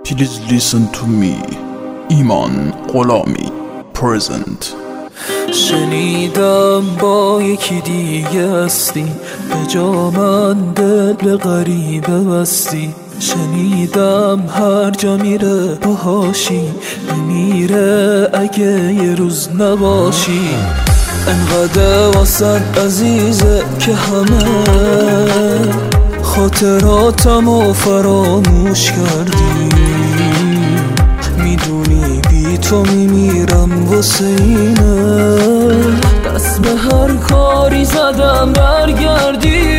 Please listen to me. ایمان غلامی present. شنیدم با یکی دیگه هستی، به جا من دل به غریبه بستی. شنیدم هر جا میره باهاشی، میمیره اگه یه روز نباشی. انقدر واسد عزیزه که همه خاطراتمو فراموش کردی. میدونی بی تو میمیرم واسه اینه، دست به هر کاری زدم برگردی.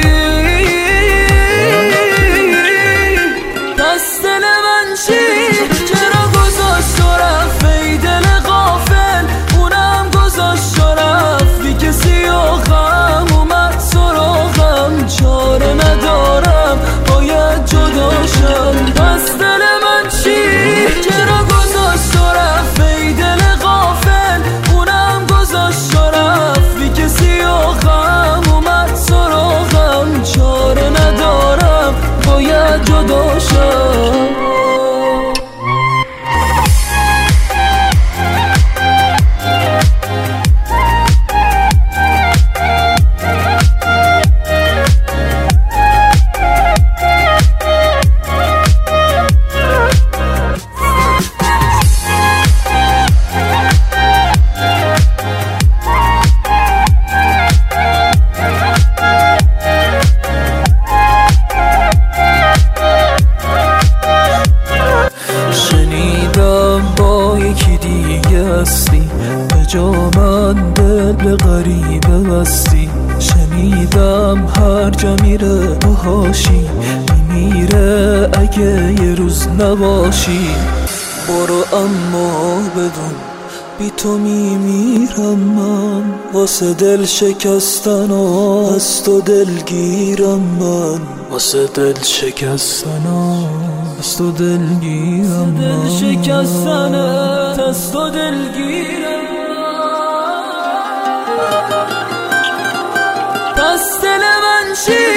دست دل من چی؟ چرا گذاشت تو رفت ای دل غافل؟ اونم گذاشت تو رفت بی کسی آخم اومد سراغم. چاره ندارم باید جداشم. دست دل من چی؟ چرا گذاشت تو رفت ای دل غافل؟ اونم گذاشت تو رفت بی کسی آخم اومد سراغم. چاره ندارم باید جداشم. به جا من دل به غریبه بستی. شنیدم هر جا میره باهاشی، میمیره اگه یه روز نباشی. برو اما بدون بی تو میمیرم من، واسه دل شکستن و از تو دلگیرم من. واسه دل شکستن و از تو دلگیرم من. دل شکستن از تو دلگیرم. دست دل من چی؟